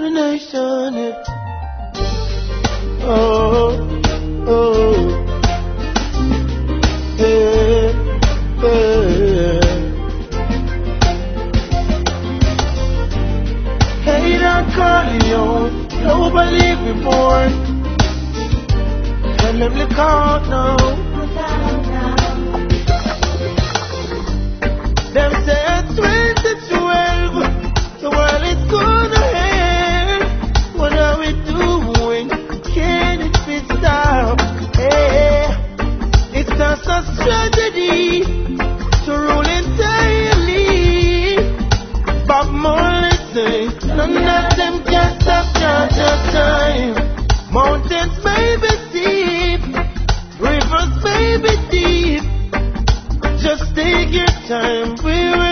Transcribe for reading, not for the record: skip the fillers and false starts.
nation. Oh, oh, yeah, yeah. Hey, don't call you, don't believe me born. Tell them to call now. Them say it's 2012, the world is gonna end. What are we doing? Can it be stopped? Hey, it's just a strategy to rule entirely. Bob Marley say, none of them can stop Georgia's time. Mountains may be deep, rivers may be deep. Just take your time.